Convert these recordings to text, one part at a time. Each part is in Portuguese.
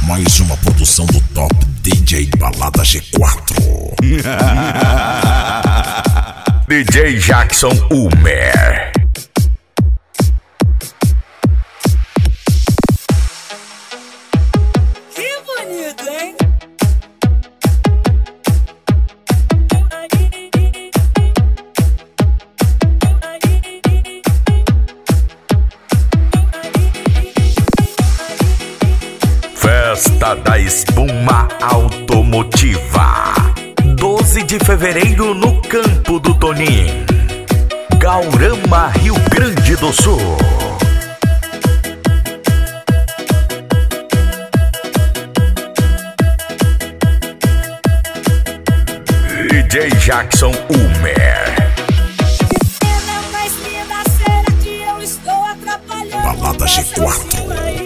Mais uma produção do Top DJ Balada G4. DJ Jackson Umer. Que bonito, hein? Festa da Espuma Automotiva, 12 de fevereiro no Campo do Tonim, Gaurama, Rio Grande do Sul. DJ Jackson Umer. Balada G4.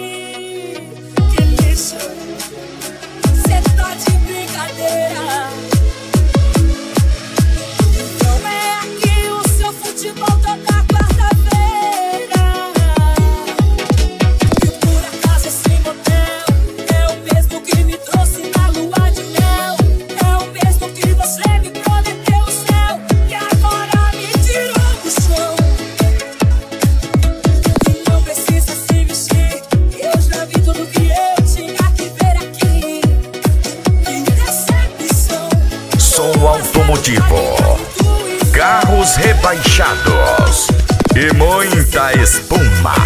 Cê tá de brincadeira. Não é aqui o seu futebol toda quarta-feira. E por acaso esse motel é o mesmo que me trouxe na lua de mel. É o mesmo que você me prometeu o céu e agora me tirou do chão. E não precisa se vestir, eu já vi tudo que eu tinha que ver aqui. Som automotivo, carros rebaixados e muita espuma.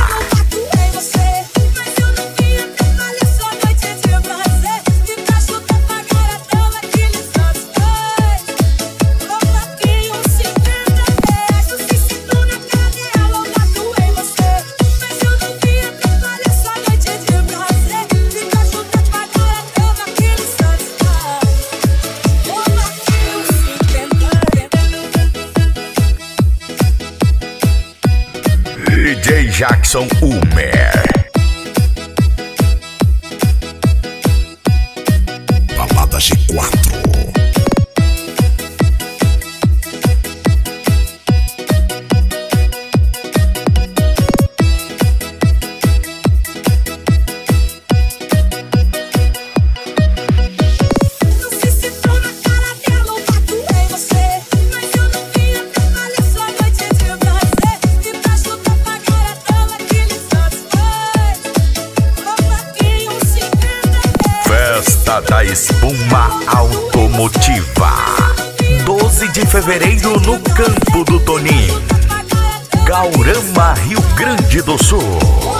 DJ Jackson Umer. Balada G4. Festa da Espuma Automotiva, 12 de fevereiro no Campo do Tonim, Gaurama, Rio Grande do Sul.